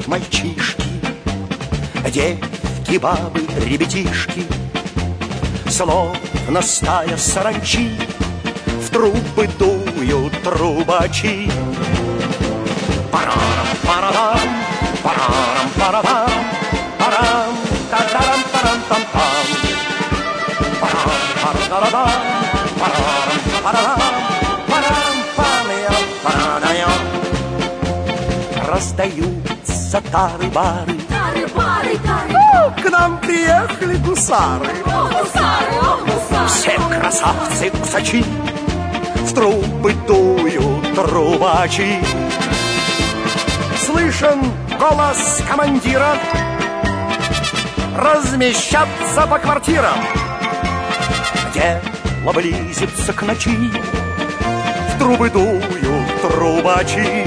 мальчишки, девки, бабы, ребятишки, словно стая саранчи, в трубы дуют трубачи. Парам, парам, парам, парам, парам, тарам, парам, пам, пам. Парам, парам, парам, парам, парам, пам, парам. Раздаются тары-бары. Тары-бары, тары. К нам приехали гусары. О, гусары, о, гусары. Все красавцы-усачи, в трубы дуют трубачи. Слышен голос командира: размещаться по квартирам. Дело близится к ночи, в трубы дуют трубачи.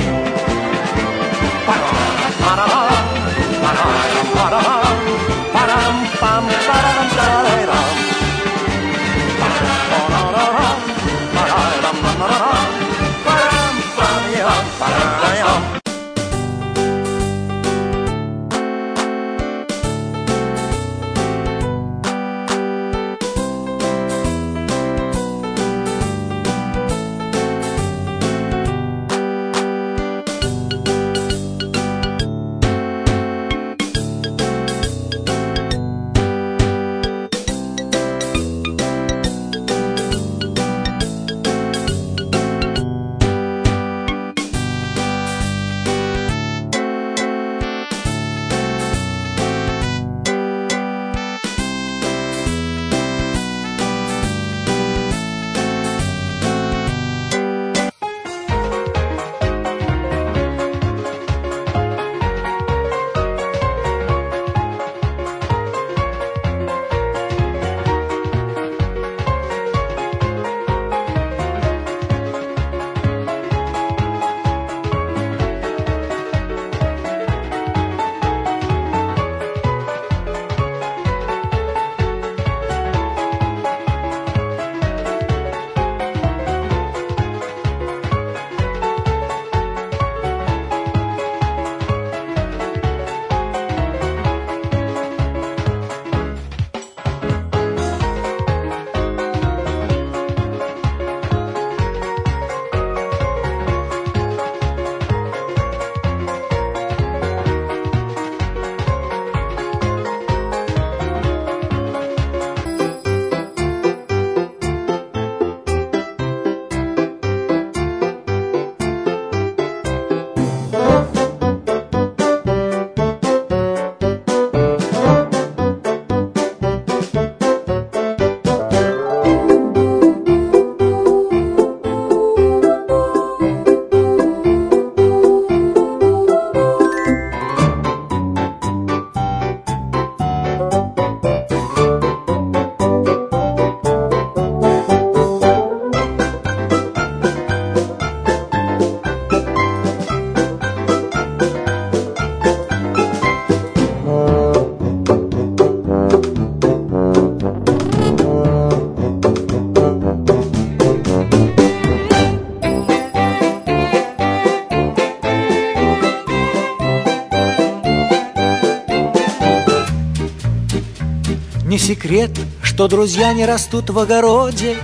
Не секрет, что друзья не растут в огороде.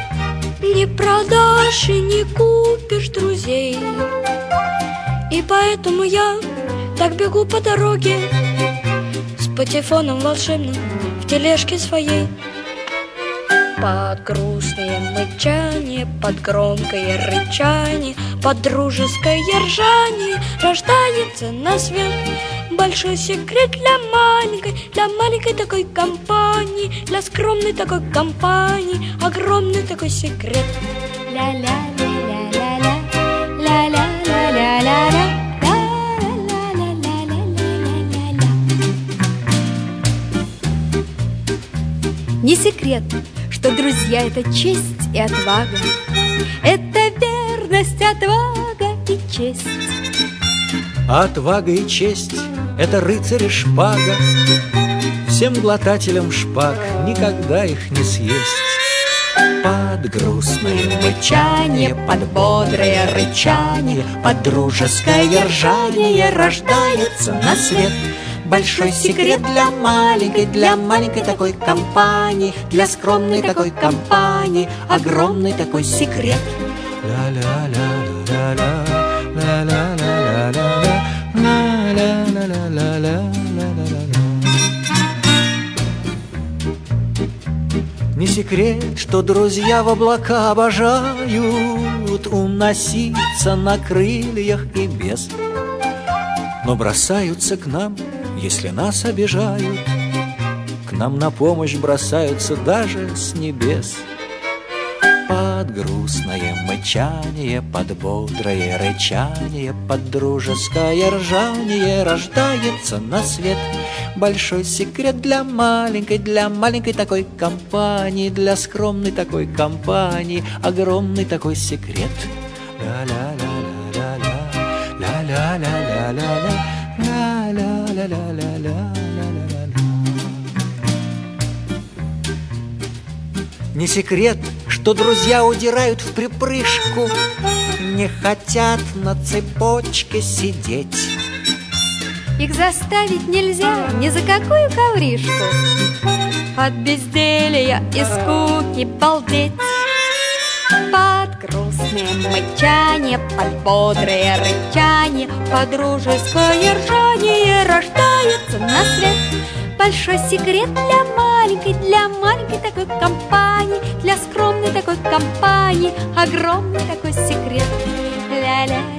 Не продашь и не купишь друзей. И поэтому я так бегу по дороге с патефоном волшебным в тележке своей. Под грустное мычание, под громкое рычание, под дружеское ржание рождается на свет большой секрет для маленькой такой компании, для скромной такой компании, огромный такой секрет. Ля-ля-ля-ля-ля-ля, ля-ля-ля-ля-ля-ля. Не секрет, что друзья — это честь и отвага, это верность, отвага и честь. А отвага и честь — это рыцарь и шпага. Всем глотателям шпаг никогда их не съесть. Под грустное мычание, под бодрое рычание, под дружеское ржание рождается на свет большой секрет для маленькой такой компании, для скромной такой компании, огромный такой секрет. Не секрет, что друзья в облака обожают уноситься на крыльях и без, но бросаются к нам, если нас обижают, к нам на помощь бросаются даже с небес. Под грустное мычание, под бодрое рычание, под дружеское ржание рождается на свет большой секрет для маленькой такой компании, для скромной такой компании, огромный такой секрет. Не секрет, что друзья удирают в припрыжку, не хотят на цепочке сидеть. Их заставить нельзя ни за какую ковришку, от безделья и скуки балдеть. Под грустное мычание, под бодрое рычание, под дружеское ржание рождается на свет большой секрет для маленькой такой компании, для скромной такой компании, огромный такой секрет. Ля-ля.